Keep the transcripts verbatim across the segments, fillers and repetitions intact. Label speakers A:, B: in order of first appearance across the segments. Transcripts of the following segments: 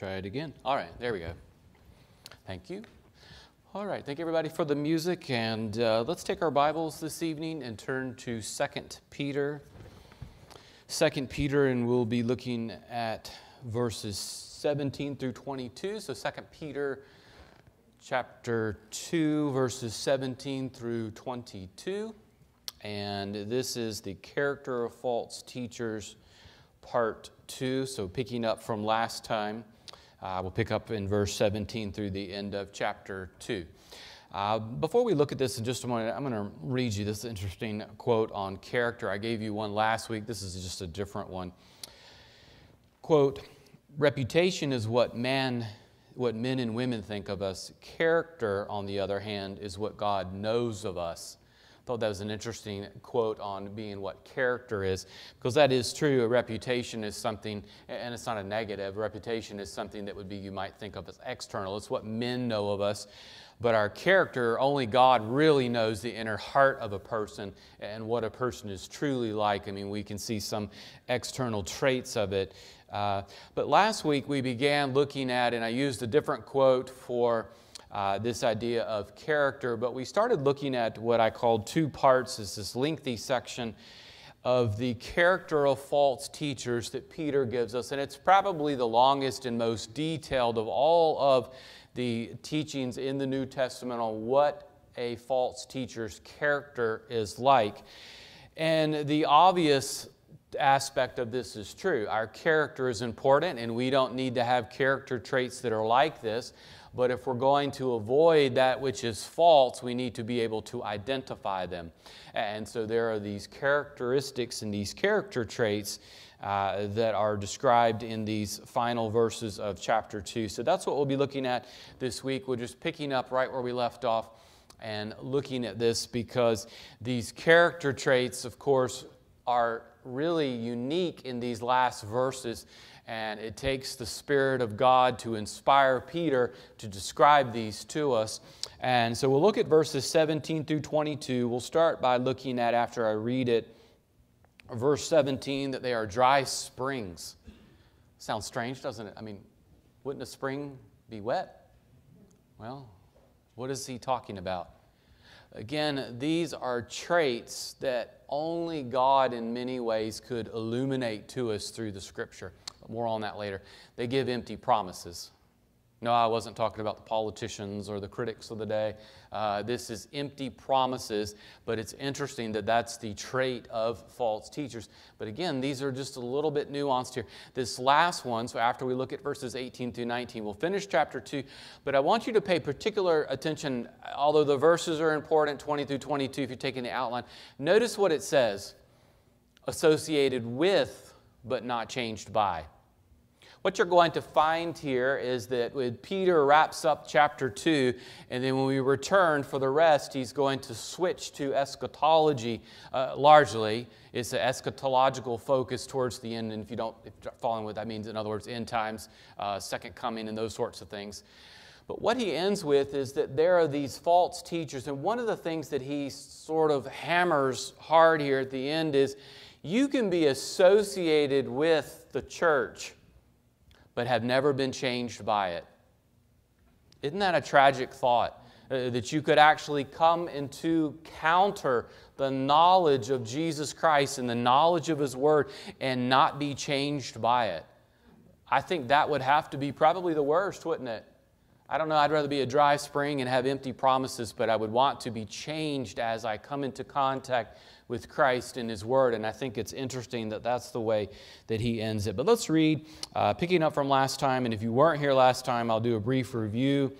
A: try it again. All right, there we go. Thank you. All right, thank you everybody for the music, and uh, let's take our Bibles this evening and turn to Second Peter. Second Peter, and we'll be looking at verses seventeen through twenty-two. So Second Peter chapter two, verses seventeen through twenty-two. And this is the character of false teachers, part two. So picking up from last time, uh, we'll pick up in verse seventeen through the end of chapter two. Uh, before we look at this in just a moment, I'm going to read you this interesting quote on character. I gave you one last week. This is just a different one. Quote, "Reputation is what man, what men and women think of us. Character, on the other hand, is what God knows of us." I thought that was an interesting quote on being what character is, because that is true. A reputation is something, and it's not a negative. A reputation is something that would be, you might think of as external. It's what men know of us. But our character, only God really knows the inner heart of a person and what a person is truly like. I mean, we can see some external traits of it. Uh, but last week we began looking at, and I used a different quote for Uh, this idea of character, but we started looking at what I called two parts. It's this lengthy section of the character of false teachers that Peter gives us, and it's probably the longest and most detailed of all of the teachings in the New Testament on what a false teacher's character is like. And the obvious aspect of this is true. Our character is important, and we don't need to have character traits that are like this. But if we're going to avoid that which is false, we need to be able to identify them. And so there are these characteristics and these character traits uh, that are described in these final verses of chapter two. So that's what we'll be looking at this week. We're just picking up right where we left off and looking at this, because these character traits, of course, are really unique in these last verses. And it takes the Spirit of God to inspire Peter to describe these to us. And so we'll look at verses seventeen through twenty-two. We'll start by looking at, after I read it, verse seventeen, that they are dry springs. Sounds strange, doesn't it? I mean, wouldn't a spring be wet? Well, what is he talking about? Again, these are traits that only God in many ways could illuminate to us through the Scripture. More on that later. They give empty promises. No, I wasn't talking about the politicians or the critics of the day. Uh, this is empty promises, but it's interesting that that's the trait of false teachers. But again, these are just a little bit nuanced here. This last one, so after we look at verses eighteen through nineteen, we'll finish chapter two, but I want you to pay particular attention, although the verses are important, twenty through twenty-two, if you're taking the outline. Notice what it says, associated with, but not changed by. What you're going to find here is that when Peter wraps up chapter two, and then when we return for the rest, he's going to switch to eschatology uh, largely. It's an eschatological focus towards the end, and if you don't, if you're following what that means, in other words, end times, uh, second coming, and those sorts of things. But what he ends with is that there are these false teachers, and one of the things that he sort of hammers hard here at the end is you can be associated with the church, but have never been changed by it. Isn't that a tragic thought? Uh, that you could actually come into counter the knowledge of Jesus Christ and the knowledge of His Word and not be changed by it. I think that would have to be probably the worst, wouldn't it? I don't know, I'd rather be a dry spring and have empty promises, but I would want to be changed as I come into contact with Christ and His Word, and I think it's interesting that that's the way that he ends it. But let's read, uh, picking up from last time, and if you weren't here last time, I'll do a brief review.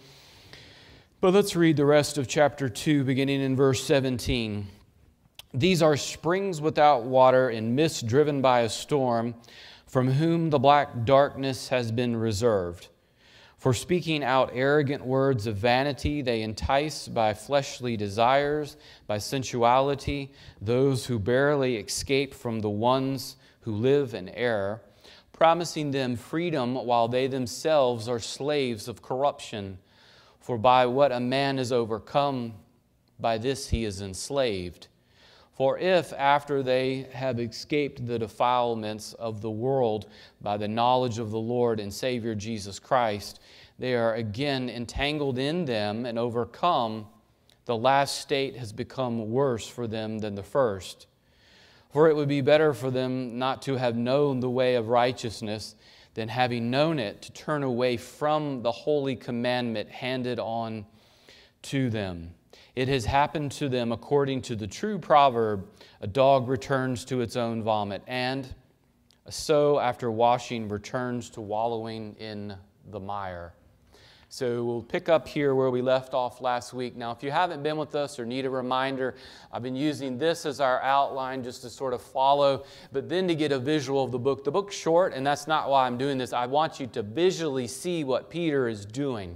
A: But let's read the rest of chapter two, beginning in verse seventeen. "These are springs without water and mist driven by a storm, from whom the black darkness has been reserved. For speaking out arrogant words of vanity, they entice by fleshly desires, by sensuality, those who barely escape from the ones who live in error, promising them freedom while they themselves are slaves of corruption. For by what a man is overcome, by this he is enslaved. For if, after they have escaped the defilements of the world by the knowledge of the Lord and Savior Jesus Christ, they are again entangled in them and overcome, the last state has become worse for them than the first. For it would be better for them not to have known the way of righteousness than, having known it, to turn away from the holy commandment handed on to them. It has happened to them according to the true proverb, a dog returns to its own vomit, and a sow after washing returns to wallowing in the mire. So we'll pick up here where we left off last week. Now, if you haven't been with us or need a reminder, I've been using this as our outline just to sort of follow, but then to get a visual of the book. The book's short, and that's not why I'm doing this. I want you to visually see what Peter is doing.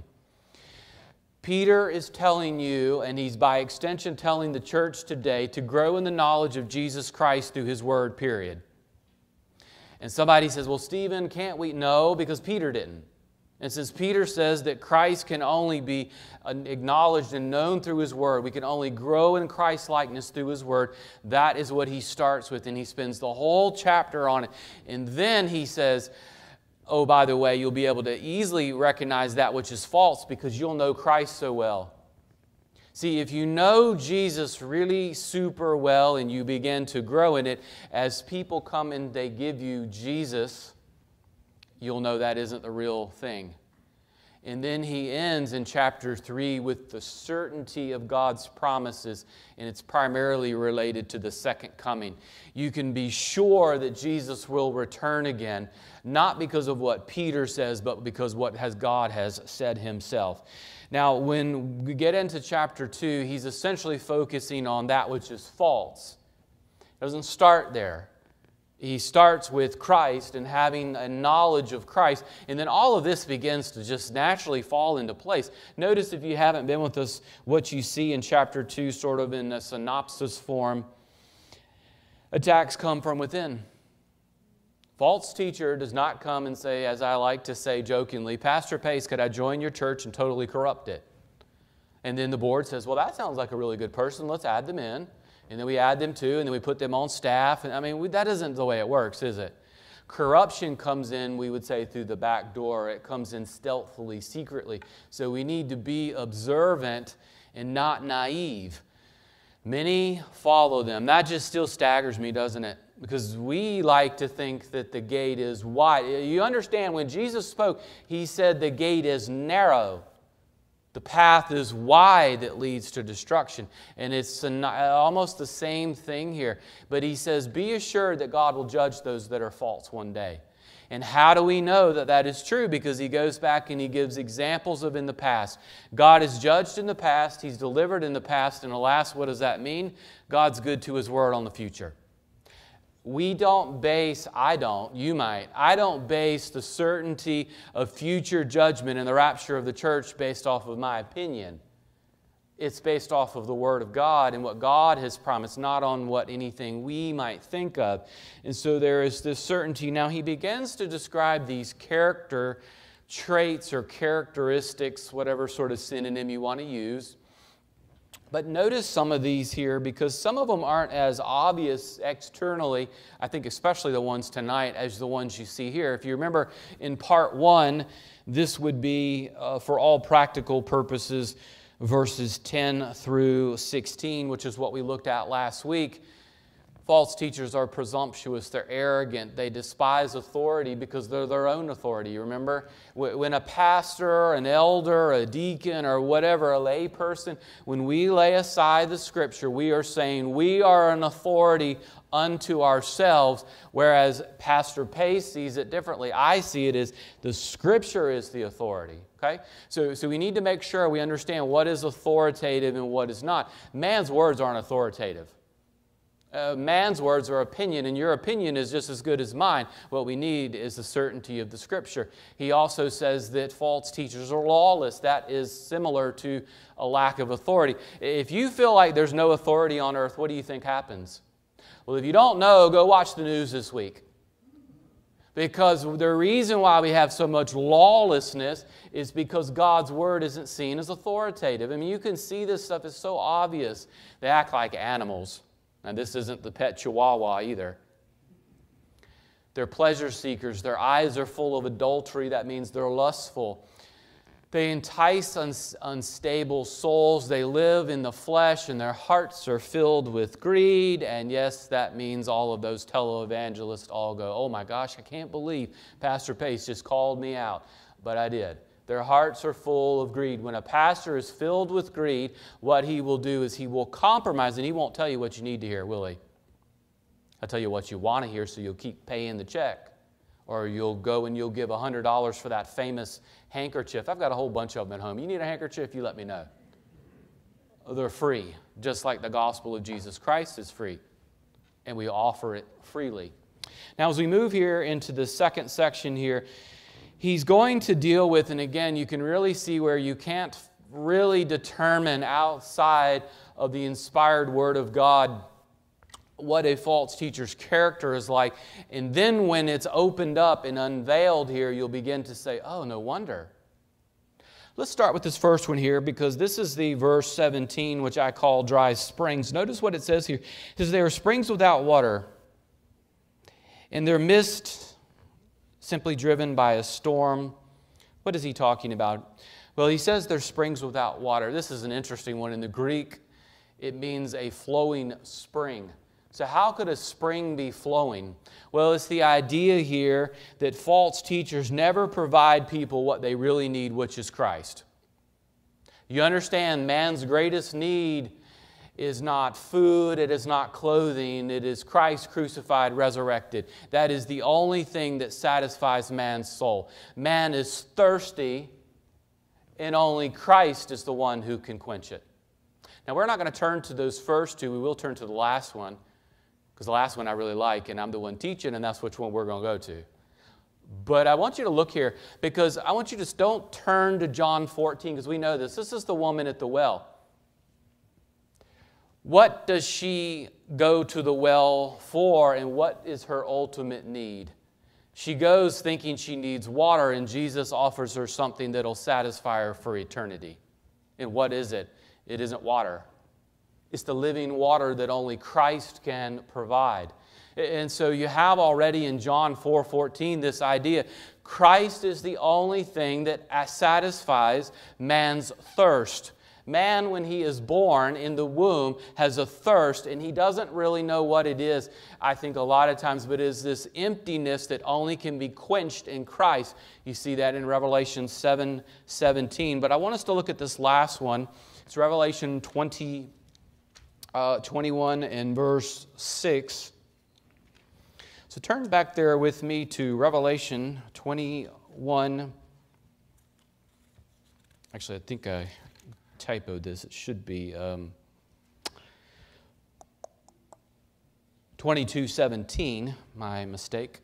A: Peter is telling you, and he's by extension telling the church today, to grow in the knowledge of Jesus Christ through His Word, period. And somebody says, well, Stephen, can't we? No, because Peter didn't. And since Peter says that Christ can only be acknowledged and known through His Word, we can only grow in Christ's likeness through His Word, that is what he starts with, and he spends the whole chapter on it. And then he says, oh, by the way, you'll be able to easily recognize that which is false because you'll know Christ so well. See, if you know Jesus really super well and you begin to grow in it, as people come and they give you Jesus, you'll know that isn't the real thing. And then he ends in chapter three with the certainty of God's promises, and it's primarily related to the second coming. You can be sure that Jesus will return again, not because of what Peter says, but because what has God has said Himself. Now, when we get into chapter two, he's essentially focusing on that which is false. It doesn't start there. He starts with Christ and having a knowledge of Christ, and then all of this begins to just naturally fall into place. Notice, if you haven't been with us, what you see in chapter two, sort of in a synopsis form. Attacks come from within. False teacher does not come and say, as I like to say jokingly, Pastor Pace, could I join your church and totally corrupt it? And then the board says, well, that sounds like a really good person. Let's add them in. And then we add them too, and then we put them on staff. And I mean, we, that isn't the way it works, is it? Corruption comes in, we would say, through the back door. It comes in stealthily, secretly. So we need to be observant and not naive. Many follow them. That just still staggers me, doesn't it? Because we like to think that the gate is wide. You understand, when Jesus spoke, He said the gate is narrow. The path is wide that leads to destruction. And it's almost the same thing here. But He says, be assured that God will judge those that are false one day. And how do we know that that is true? Because He goes back and He gives examples of in the past. God is judged in the past. He's delivered in the past. And alas, what does that mean? God's good to His Word on the future. We don't base, I don't, you might, I don't base the certainty of future judgment and the rapture of the church based off of my opinion. It's based off of the Word of God and what God has promised, not on what anything we might think of. And so there is this certainty. Now he begins to describe these character traits or characteristics, whatever sort of synonym you want to use. But notice some of these here, because some of them aren't as obvious externally, I think especially the ones tonight, as the ones you see here. If you remember in part one, this would be, uh, for all practical purposes, verses ten through sixteen, which is what we looked at last week. False teachers are presumptuous, they're arrogant, they despise authority because they're their own authority. You remember? When a pastor, an elder, a deacon, or whatever, a lay person, when we lay aside the Scripture, we are saying we are an authority unto ourselves, whereas Pastor Pace sees it differently. I see it as the Scripture is the authority. Okay? So, so we need to make sure we understand what is authoritative and what is not. Man's words aren't authoritative. Uh, man's words are opinion, and your opinion is just as good as mine. What we need is the certainty of the Scripture. He also says that false teachers are lawless. That is similar to a lack of authority. If you feel like there's no authority on earth, what do you think happens? Well, if you don't know, go watch the news this week. Because the reason why we have so much lawlessness is because God's Word isn't seen as authoritative. I mean, you can see this stuff is so obvious. They act like animals. And this isn't the pet chihuahua either. They're pleasure seekers. Their eyes are full of adultery. That means they're lustful. They entice uns- unstable souls. They live in the flesh, and their hearts are filled with greed. And yes, that means all of those televangelists all go, oh my gosh, I can't believe Pastor Pace just called me out. But I did. Their hearts are full of greed. When a pastor is filled with greed, what he will do is he will compromise, and he won't tell you what you need to hear, will he? I'll tell you what you want to hear, so you'll keep paying the check. Or you'll go and you'll give one hundred dollars for that famous handkerchief. I've got a whole bunch of them at home. You need a handkerchief, you let me know. They're free, just like the gospel of Jesus Christ is free. And we offer it freely. Now, as we move here into the second section here, he's going to deal with, and again, you can really see where you can't really determine outside of the inspired Word of God what a false teacher's character is like. And then when it's opened up and unveiled here, you'll begin to say, oh, no wonder. Let's start with this first one here, because this is the verse seventeen, which I call dry springs. Notice what it says here. It says, there are springs without water, and their mist simply driven by a storm. What is he talking about? Well, he says there's springs without water. This is an interesting one. In the Greek, it means a flowing spring. So how could a spring be flowing? Well, it's the idea here that false teachers never provide people what they really need, which is Christ. You understand, man's greatest need is not food, it is not clothing, it is Christ crucified, resurrected. That is the only thing that satisfies man's soul. Man is thirsty, and only Christ is the one who can quench it. Now, we're not going to turn to those first two. We will turn to the last one, because the last one I really like, and I'm the one teaching, and that's which one we're going to go to. But I want you to look here, because I want you to just don't turn to John fourteen, because we know this. This is the woman at the well. What does she go to the well for, and what is her ultimate need? She goes thinking she needs water, and Jesus offers her something that will satisfy her for eternity. And what is it? It isn't water. It's the living water that only Christ can provide. And so you have already in John four fourteen this idea. Christ is the only thing that satisfies man's thirst. Man, when he is born in the womb, has a thirst, and he doesn't really know what it is, I think a lot of times, but it is this emptiness that only can be quenched in Christ. You see that in Revelation seven seventeen. But I want us to look at this last one. It's Revelation twenty, uh, twenty-one and verse six. So turn back there with me to Revelation twenty-one. Actually, I think I typoed this. It should be um, twenty-two seventeen, my mistake.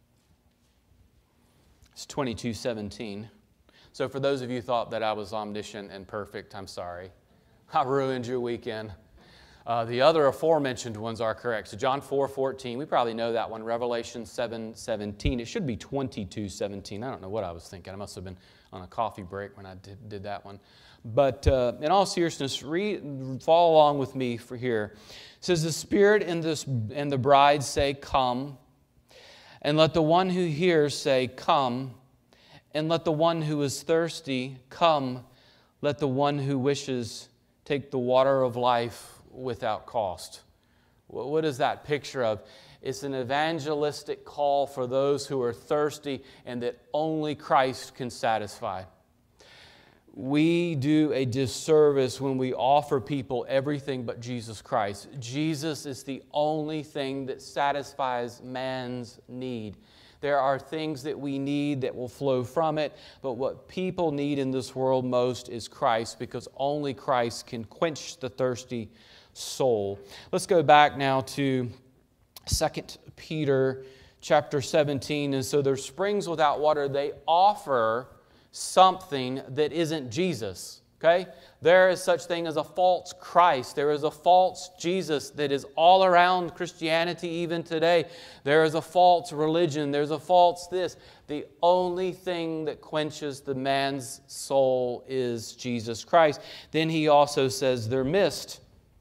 A: It's twenty-two seventeen. So for those of you who thought that I was omniscient and perfect, I'm sorry. I ruined your weekend. Uh, the other aforementioned ones are correct. So John four fourteen, we probably know that one. Revelation seven seventeen. It should be twenty-two seventeen. I don't know what I was thinking. I must have been on a coffee break when I did, did that one. But uh, in all seriousness, read, follow along with me for here. It says, the Spirit and, this, and the bride say, come. And let the one who hears say, come. And let the one who is thirsty come. Let the one who wishes take the water of life without cost. What is that picture of? It's an evangelistic call for those who are thirsty and that only Christ can satisfy. We do a disservice when we offer people everything but Jesus Christ. Jesus is the only thing that satisfies man's need. There are things that we need that will flow from it, but what people need in this world most is Christ, because only Christ can quench the thirsty soul. Let's go back now to Second Peter chapter seventeen. And so there's springs without water. They offer something that isn't Jesus. Okay? There is such thing as a false Christ. There is a false Jesus that is all around Christianity even today. There is a false religion. There's a false this. The only thing that quenches the man's soul is Jesus Christ. Then he also says they're mist.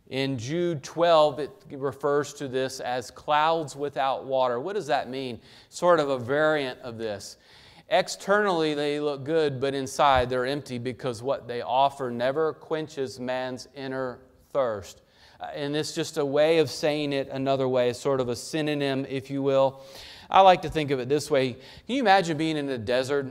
A: In Jude twelve, it refers to this as clouds without water. What does that mean? Sort of a variant of this. Externally, they look good, but inside they're empty because what they offer never quenches man's inner thirst. Uh, and it's just a way of saying it another way, sort of a synonym, if you will. I like to think of it this way. Can you imagine being in a desert?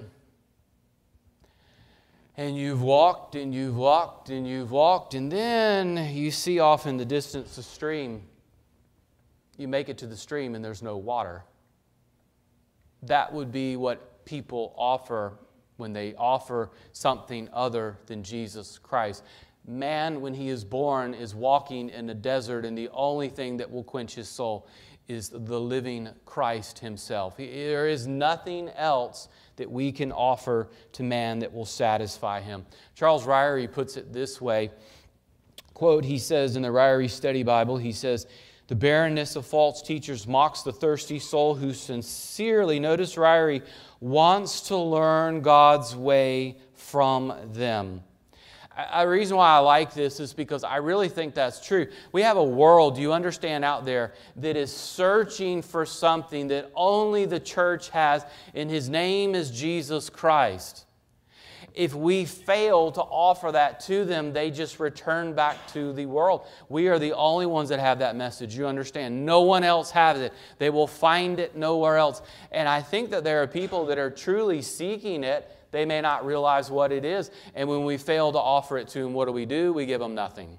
A: And you've walked and you've walked and you've walked, and then you see off in the distance a stream. You make it to the stream and there's no water. That would be what people offer when they offer something other than Jesus Christ. Man, when he is born, is walking in a desert, and the only thing that will quench his soul is the living Christ himself. There is nothing else that we can offer to man that will satisfy him. Charles Ryrie puts it this way, quote, he says in the Ryrie Study Bible, he says, "The barrenness of false teachers mocks the thirsty soul who sincerely," notice Ryrie, "wants to learn God's way from them." The reason why I like this is because I really think that's true. We have a world, do you understand, out there that is searching for something that only the church has, and His name is Jesus Christ. If we fail to offer that to them, they just return back to the world. We are the only ones that have that message, you understand. No one else has it. They will find it nowhere else. And I think that there are people that are truly seeking it. They may not realize what it is. And when we fail to offer it to them, what do we do? We give them nothing.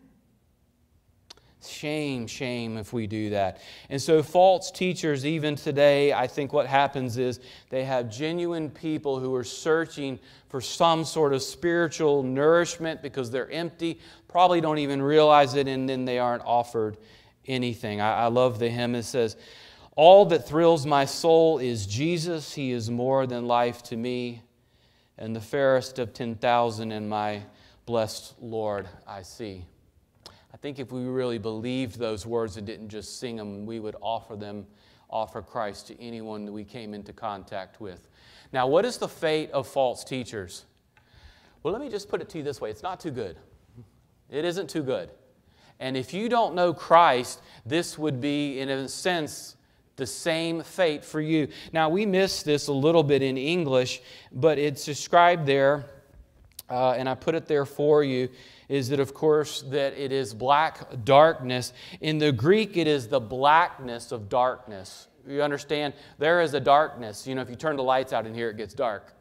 A: Shame, shame if we do that. And so false teachers, even today, I think what happens is they have genuine people who are searching for some sort of spiritual nourishment because they're empty, probably don't even realize it, and then they aren't offered anything. I, I love the hymn. It says, "All that thrills my soul is Jesus. He is more than life to me. And the fairest of ten thousand in my blessed Lord I see." I think if we really believed those words and didn't just sing them, we would offer them, offer Christ to anyone that we came into contact with. Now, what is the fate of false teachers? Well, let me just put it to you this way. It's not too good. It isn't too good. And if you don't know Christ, this would be, in a sense, the same fate for you. Now, we miss this a little bit in English, but it's described there, uh, and I put it there for you, is that, of course, that it is black darkness. In the Greek, it is the blackness of darkness. You understand? There is a darkness. You know, if you turn the lights out in here, it gets dark.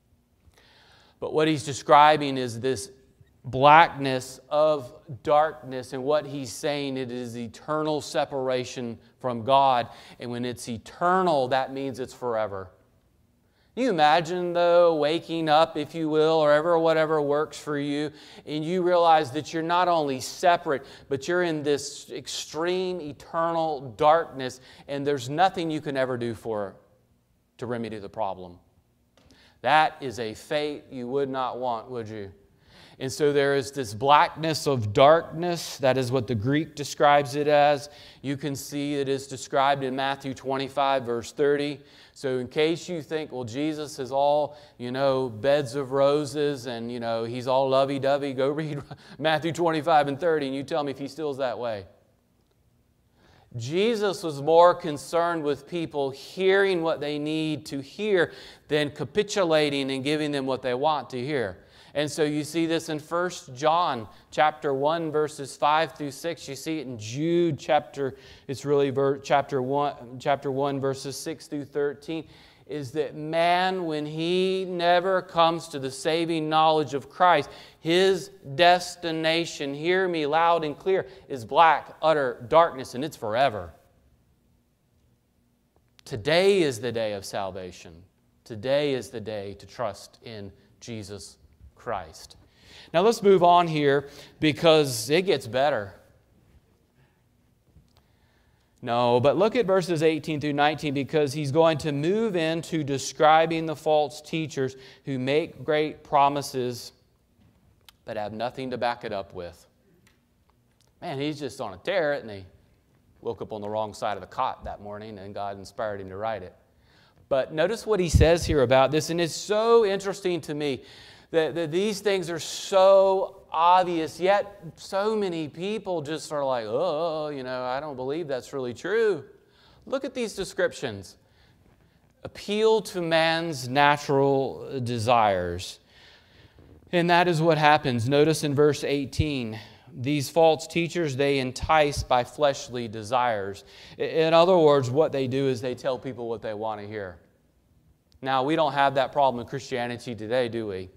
A: But what he's describing is this blackness of darkness, and what he's saying, it is eternal separation from God. And when it's eternal, that means it's forever. Can you imagine, though, waking up, if you will, or ever whatever works for you, and you realize that you're not only separate, but you're in this extreme eternal darkness, and there's nothing you can ever do for to remedy the problem. That is a fate you would not want, would you? And so there is this blackness of darkness. That is what the Greek describes it as. You can see it is described in Matthew twenty-five, verse thirty. So in case you think, well, Jesus is all, you know, beds of roses and, you know, He's all lovey-dovey, go read Matthew twenty-five and thirty and you tell me if He still is that way. Jesus was more concerned with people hearing what they need to hear than capitulating and giving them what they want to hear. And so you see this in First John chapter one, verses five through six. You see it in Jude chapter, it's really ver, chapter one, chapter one, verses six through thirteen, is that man, when he never comes to the saving knowledge of Christ, his destination, hear me loud and clear, is black, utter darkness, and it's forever. Today is the day of salvation. Today is the day to trust in Jesus Christ. Now let's move on here because it gets better. No, but look at verses eighteen through nineteen because he's going to move into describing the false teachers who make great promises but have nothing to back it up with. Man, he's just on a tear, isn't he? Woke up on the wrong side of the cot that morning and God inspired him to write it. But notice what he says here about this, and it's so interesting to me. That, that these things are so obvious, yet so many people just are like, oh, you know, I don't believe that's really true. Look at these descriptions. Appeal to man's natural desires. And that is what happens. Notice in verse eighteen, these false teachers, they entice by fleshly desires. In other words, what they do is they tell people what they want to hear. Now, we don't have that problem in Christianity today, do we?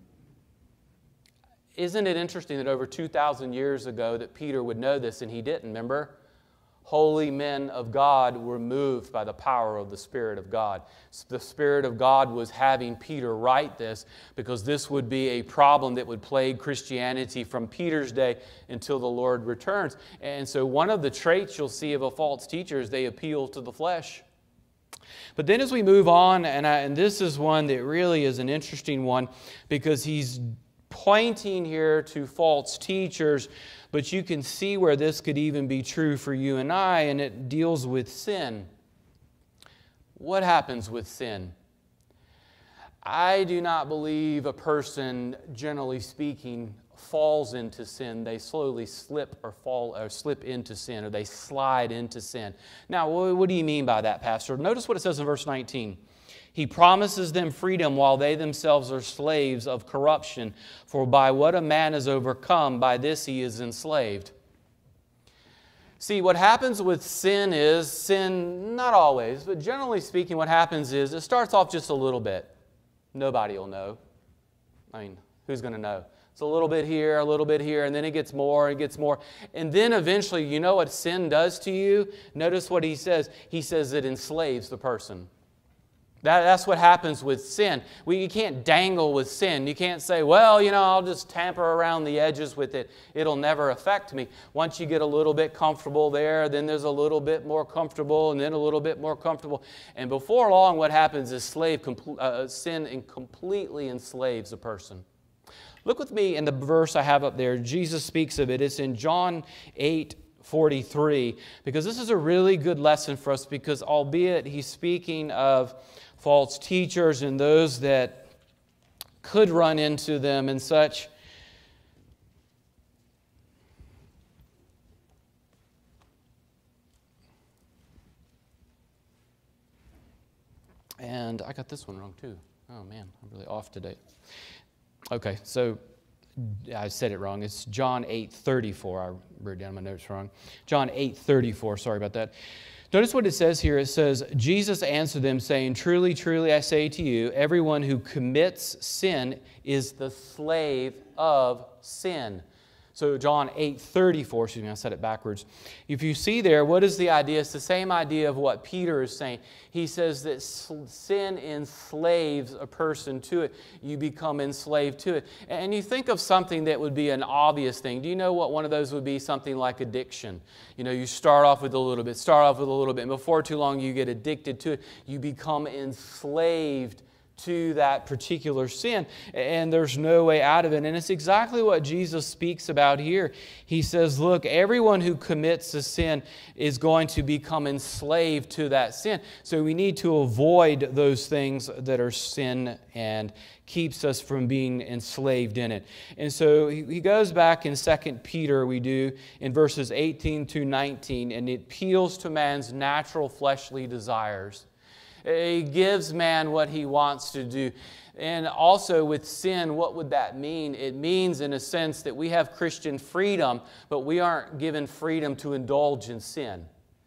A: Isn't it interesting that over two thousand years ago that Peter would know this and he didn't, remember? Holy men of God were moved by the power of the Spirit of God. The Spirit of God was having Peter write this because this would be a problem that would plague Christianity from Peter's day until the Lord returns. And so one of the traits you'll see of a false teacher is they appeal to the flesh. But then as we move on, and, I, and this is one that really is an interesting one because he's pointing here to false teachers, but you can see where this could even be true for you and I, and it deals with sin. What happens with sin? I do not believe a person, generally speaking, falls into sin. They slowly slip or fall or slip into sin, or they slide into sin. Now, what do you mean by that, Pastor? Notice what it says in verse nineteen. He promises them freedom while they themselves are slaves of corruption. For by what a man is overcome, by this he is enslaved. See, what happens with sin is, sin, not always, but generally speaking, what happens is it starts off just a little bit. Nobody will know. I mean, who's going to know? It's a little bit here, a little bit here, and then it gets more, it gets more. And then eventually, you know what sin does to you? Notice what he says. He says it enslaves the person. That, that's what happens with sin. We, you can't dangle with sin. You can't say, well, you know, I'll just tamper around the edges with it. It'll never affect me. Once you get a little bit comfortable there, then there's a little bit more comfortable, and then a little bit more comfortable. And before long, what happens is slave, uh, sin and completely enslaves a person. Look with me in the verse I have up there. Jesus speaks of it. It's in John eight forty-three, because this is a really good lesson for us, because albeit he's speaking of false teachers and those that could run into them and such, and I got this one wrong too. Oh man, I'm really off today. Okay, so I said it wrong. It's John eight thirty-four. I wrote down my notes wrong. John eight thirty-four, sorry about that. Notice what it says here. It says, Jesus answered them, saying, truly, truly, I say to you, everyone who commits sin is the slave of sin. So John eight thirty-four, excuse me, I said it backwards. If you see there, what is the idea? It's the same idea of what Peter is saying. He says that sin enslaves a person to it. You become enslaved to it. And you think of something that would be an obvious thing. Do you know what one of those would be? Something like addiction. You know, you start off with a little bit, start off with a little bit, and before too long you get addicted to it. You become enslaved to that particular sin, and there's no way out of it. And it's exactly what Jesus speaks about here. He says, look, everyone who commits a sin is going to become enslaved to that sin. So we need to avoid those things that are sin and keeps us from being enslaved in it. And so he goes back in Second Peter, we do, in verses eighteen to nineteen, and it appeals to man's natural fleshly desires. It gives man what he wants to do. And also with sin, what would that mean? It means in a sense that we have Christian freedom, but we aren't given freedom to indulge in sin.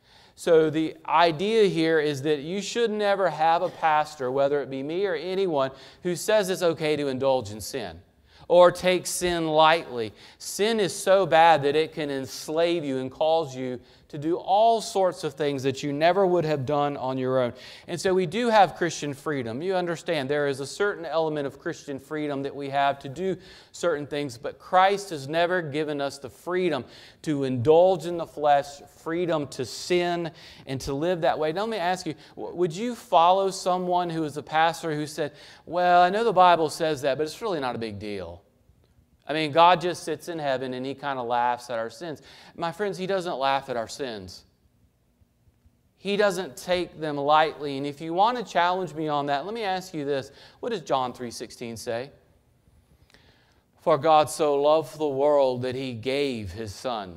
A: So the idea here is that you should never have a pastor, whether it be me or anyone, who says it's okay to indulge in sin or take sin lightly. Sin is so bad that it can enslave you and cause you to do all sorts of things that you never would have done on your own. And so we do have Christian freedom. You understand there is a certain element of Christian freedom that we have to do certain things, but Christ has never given us the freedom to indulge in the flesh, freedom to sin and to live that way. Now let me ask you, would you follow someone who is a pastor who said, well, I know the Bible says that, but it's really not a big deal? I mean, God just sits in heaven and He kind of laughs at our sins. My friends, He doesn't laugh at our sins. He doesn't take them lightly. And if you want to challenge me on that, let me ask you this. What does John three sixteen say? For God so loved the world that He gave His Son.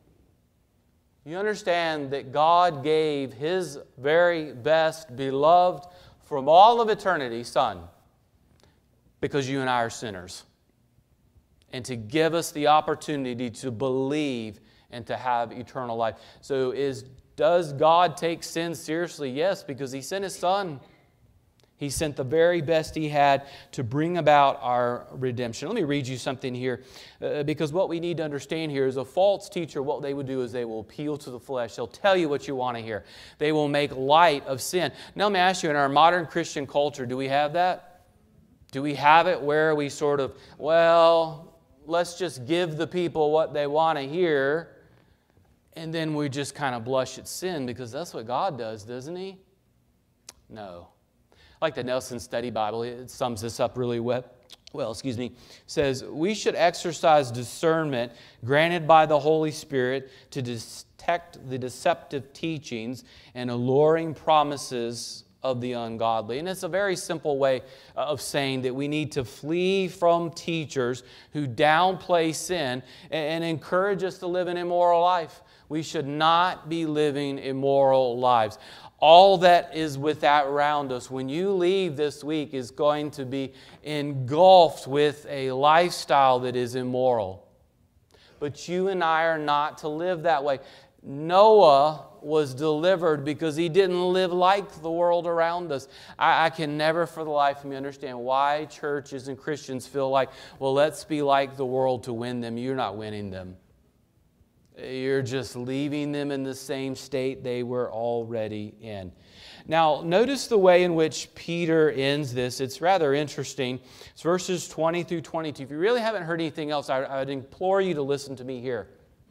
A: You understand that God gave His very best, beloved, from all of eternity, Son, because you and I are sinners. And to give us the opportunity to believe and to have eternal life. So is, does God take sin seriously? Yes, because He sent His Son. He sent the very best He had to bring about our redemption. Let me read you something here, uh, because what we need to understand here is a false teacher, what they would do is they will appeal to the flesh. They'll tell you what you want to hear. They will make light of sin. Now let me ask you, in our modern Christian culture, do we have that? Do we have it where we sort of, well, let's just give the people what they want to hear, and then we just kind of blush at sin, because that's what God does, doesn't He? No. Like the Nelson Study Bible, it sums this up really well. Well, excuse me, says, we should exercise discernment granted by the Holy Spirit to detect the deceptive teachings and alluring promises of the ungodly. And it's a very simple way of saying that we need to flee from teachers who downplay sin and encourage us to live an immoral life. We should not be living immoral lives. All that is without around us, when you leave this week, is going to be engulfed with a lifestyle that is immoral. But you and I are not to live that way. Noah was delivered because he didn't live like the world around us. I, I can never for the life of me understand why churches and Christians feel like, well, let's be like the world to win them. You're not winning them. You're just leaving them in the same state they were already in. Now, notice the way in which Peter ends this. It's rather interesting. It's verses twenty through twenty-two. If you really haven't heard anything else, I would implore you to listen to me here,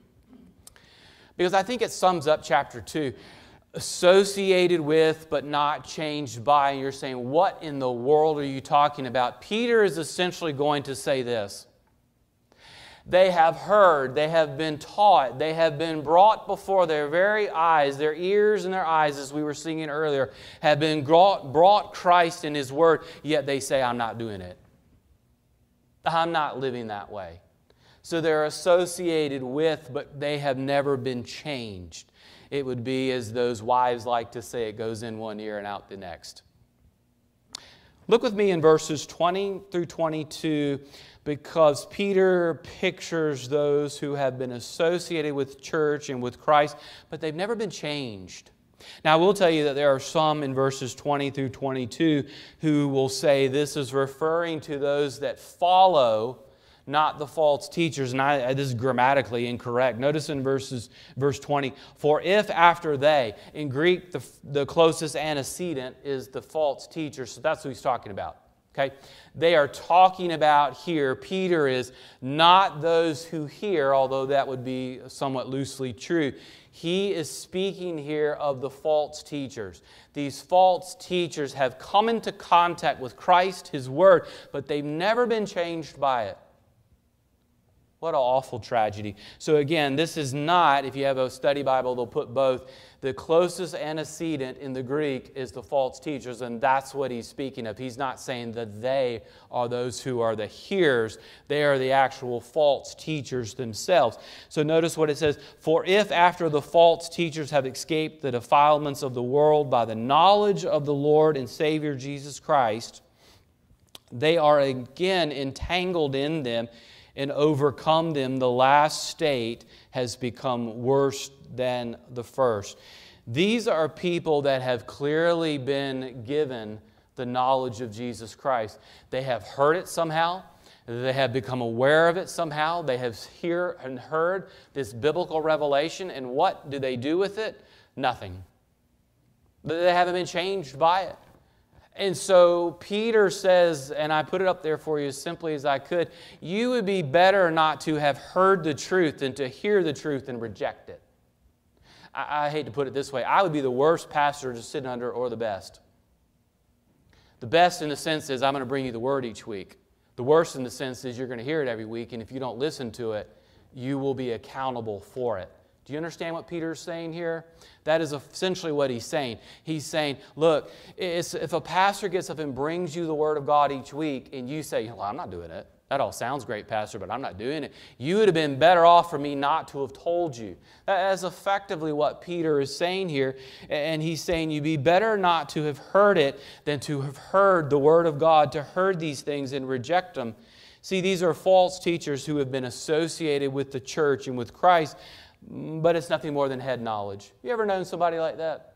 A: because I think it sums up chapter two. Associated with, but not changed by. And you're saying, what in the world are you talking about? Peter is essentially going to say this. They have heard, they have been taught, they have been brought before their very eyes, their ears and their eyes, as we were singing earlier, have been brought, brought Christ and His Word, yet they say, I'm not doing it. I'm not living that way. So they're associated with, but they have never been changed. It would be, as those wives like to say, it goes in one ear and out the next. Look with me in verses twenty through twenty-two, because Peter pictures those who have been associated with church and with Christ, but they've never been changed. Now, I will tell you that there are some in verses twenty through twenty-two who will say this is referring to those that follow, not the false teachers. And I, this is grammatically incorrect. Notice in verses, verse twenty, for if after they, in Greek, the, the closest antecedent is the false teacher. So that's who he's talking about. Okay? They are talking about here, Peter is not those who hear, although that would be somewhat loosely true. He is speaking here of the false teachers. These false teachers have come into contact with Christ, His Word, but they've never been changed by it. What an awful tragedy. So again, this is not, if you have a study Bible, they'll put both. The closest antecedent in the Greek is the false teachers, and that's what he's speaking of. He's not saying that they are those who are the hearers. They are the actual false teachers themselves. So notice what it says, for if after the false teachers have escaped the defilements of the world by the knowledge of the Lord and Savior Jesus Christ, they are again entangled in them and overcome them, the last state has become worse than the first. These are people that have clearly been given the knowledge of Jesus Christ. They have heard it somehow. They have become aware of it somehow. They have hear and heard this biblical revelation. And what do they do with it? Nothing. They haven't been changed by it. And so Peter says, and I put it up there for you as simply as I could, you would be better not to have heard the truth than to hear the truth and reject it. I, I hate to put it this way. I would be the worst pastor to sit under or the best. The best in the sense is I'm going to bring you the Word each week. The worst in the sense is you're going to hear it every week, and if you don't listen to it, you will be accountable for it. Do you understand what Peter's saying here? That is essentially what he's saying. He's saying, look, it's, if a pastor gets up and brings you the Word of God each week and you say, well, I'm not doing it. That all sounds great, Pastor, but I'm not doing it. You would have been better off for me not to have told you. That is effectively what Peter is saying here. And he's saying you'd be better not to have heard it than to have heard the Word of God, to heard these things and reject them. See, these are false teachers who have been associated with the church and with Christ, but it's nothing more than head knowledge. You ever known somebody like that?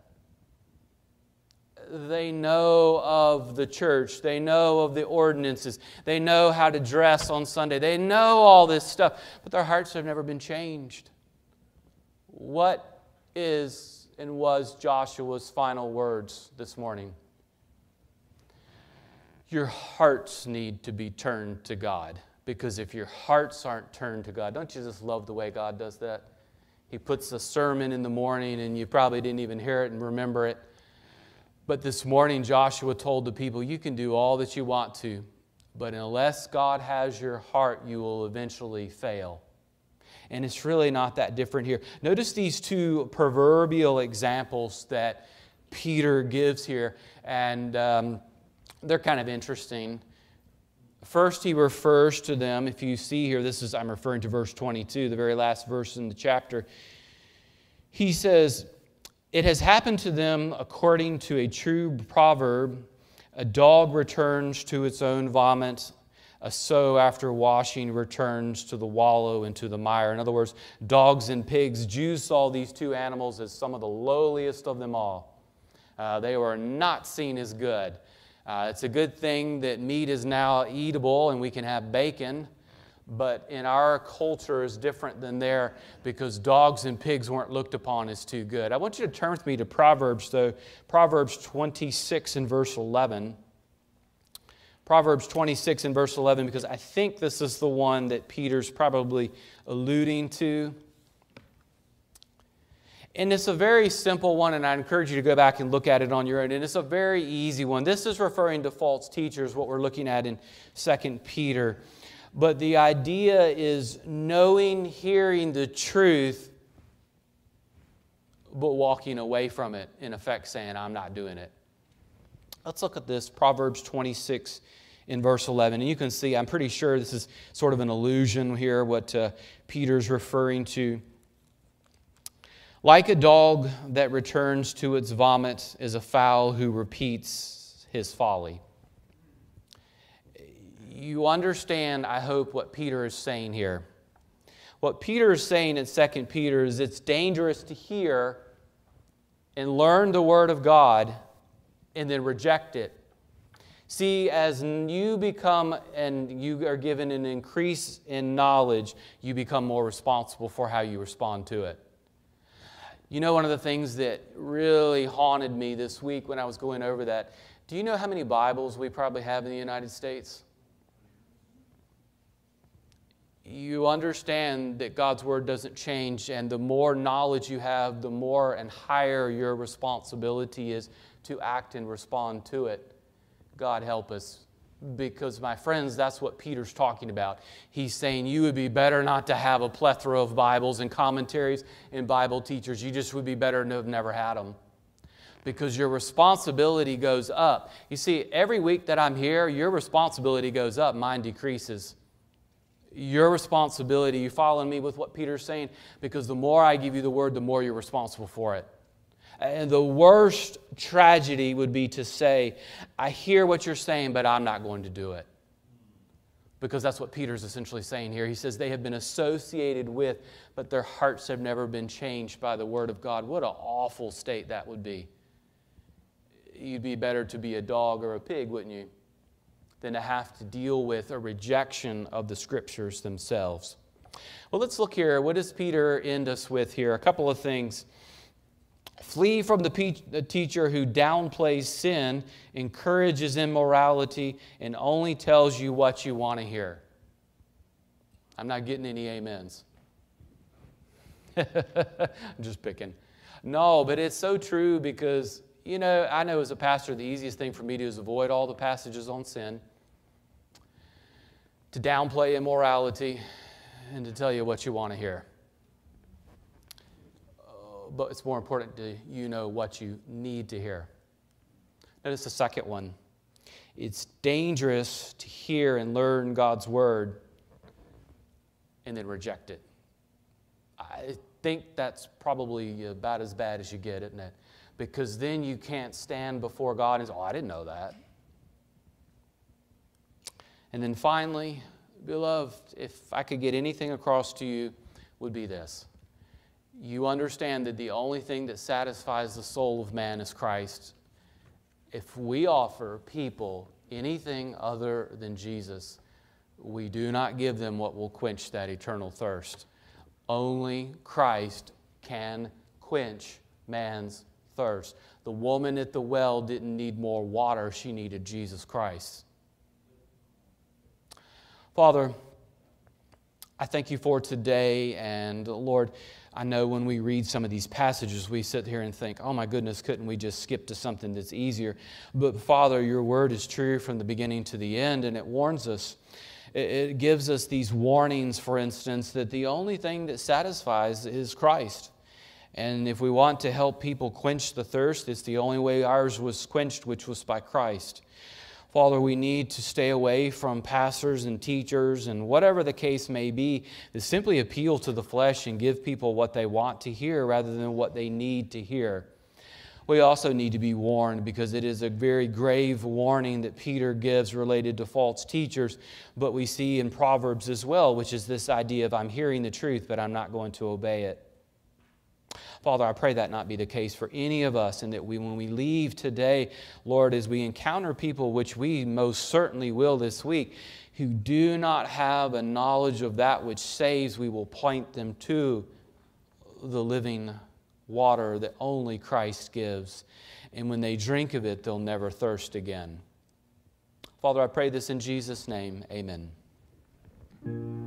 A: They know of the church. They know of the ordinances. They know how to dress on Sunday. They know all this stuff, but their hearts have never been changed. What is and was Joshua's final words this morning? Your hearts need to be turned to God, because if your hearts aren't turned to God, don't you just love the way God does that? He puts a sermon in the morning and you probably didn't even hear it and remember it. But this morning, Joshua told the people, you can do all that you want to, but unless God has your heart, you will eventually fail. And it's really not that different here. Notice these two proverbial examples that Peter gives here, and um, they're kind of interesting. First, he refers to them, if you see here, this is, I'm referring to verse twenty-two, the very last verse in the chapter. He says, it has happened to them according to a true proverb, a dog returns to its own vomit, a sow after washing returns to the wallow and to the mire. In other words, dogs and pigs. Jews saw these two animals as some of the lowliest of them all. Uh, they were not seen as good. Uh, it's a good thing that meat is now eatable and we can have bacon, but in our culture is different than there, because dogs and pigs weren't looked upon as too good. I want you to turn with me to Proverbs, though. Proverbs twenty-six and verse eleven. Proverbs twenty-six and verse eleven, because I think this is the one that Peter's probably alluding to. And it's a very simple one, and I encourage you to go back and look at it on your own. And it's a very easy one. This is referring to false teachers, what we're looking at in Second Peter. But the idea is knowing, hearing the truth, but walking away from it, in effect saying, I'm not doing it. Let's look at this, Proverbs twenty-six in verse eleven. And you can see, I'm pretty sure this is sort of an allusion here, what uh, Peter's referring to. Like a dog that returns to its vomit is a fowl who repeats his folly. You understand, I hope, what Peter is saying here. What Peter is saying in Second Peter is it's dangerous to hear and learn the Word of God and then reject it. See, as you become and you are given an increase in knowledge, you become more responsible for how you respond to it. You know, one of the things that really haunted me this week when I was going over that, do you know how many Bibles we probably have in the United States? You understand that God's Word doesn't change, and the more knowledge you have, the more and higher your responsibility is to act and respond to it. God help us. Because, my friends, that's what Peter's talking about. He's saying you would be better not to have a plethora of Bibles and commentaries and Bible teachers. You just would be better to have never had them. Because your responsibility goes up. You see, every week that I'm here, your responsibility goes up, mine decreases. Your responsibility, you following me with what Peter's saying? Because the more I give you the Word, the more you're responsible for it. And the worst tragedy would be to say, I hear what you're saying, but I'm not going to do it. Because that's what Peter's essentially saying here. He says they have been associated with, but their hearts have never been changed by the Word of God. What an awful state that would be. You'd be better to be a dog or a pig, wouldn't you, than to have to deal with a rejection of the Scriptures themselves. Well, let's look here. What does Peter end us with here? A couple of things. Flee from the, pe- the teacher who downplays sin, encourages immorality, and only tells you what you want to hear. I'm not getting any amens. I'm just picking. No, but it's so true because, you know, I know as a pastor the easiest thing for me to do is avoid all the passages on sin, to downplay immorality, and to tell you what you want to hear. But it's more important to you know what you need to hear. Notice the second one. it's dangerous to hear and learn God's word and then reject it. I think that's probably about as bad as you get, isn't it? Because then you can't stand before God and say, oh, I didn't know that. And then finally, beloved, if I could get anything across to you, would be this. You understand that the only thing that satisfies the soul of man is Christ. If we offer people anything other than Jesus, we do not give them what will quench that eternal thirst. Only Christ can quench man's thirst. The woman at the well didn't need more water, she needed Jesus Christ. Father, I thank you for today, and Lord, I know when we read some of these passages, we sit here and think, oh my goodness, couldn't we just skip to something that's easier? But Father, your word is true from the beginning to the end, and it warns us. It gives us these warnings, for instance, that the only thing that satisfies is Christ. And if we want to help people quench the thirst, it's the only way ours was quenched, which was by Christ. Father, we need to stay away from pastors and teachers and whatever the case may be that simply appeal to the flesh and give people what they want to hear rather than what they need to hear. We also need to be warned because it is a very grave warning that Peter gives related to false teachers, but we see in Proverbs as well, which is this idea of I'm hearing the truth, but I'm not going to obey it. Father, I pray that not be the case for any of us, and that we, when we leave today, Lord, as we encounter people, which we most certainly will this week, who do not have a knowledge of that which saves, we will point them to the living water that only Christ gives. And when they drink of it, they'll never thirst again. Father, I pray this in Jesus' name. Amen.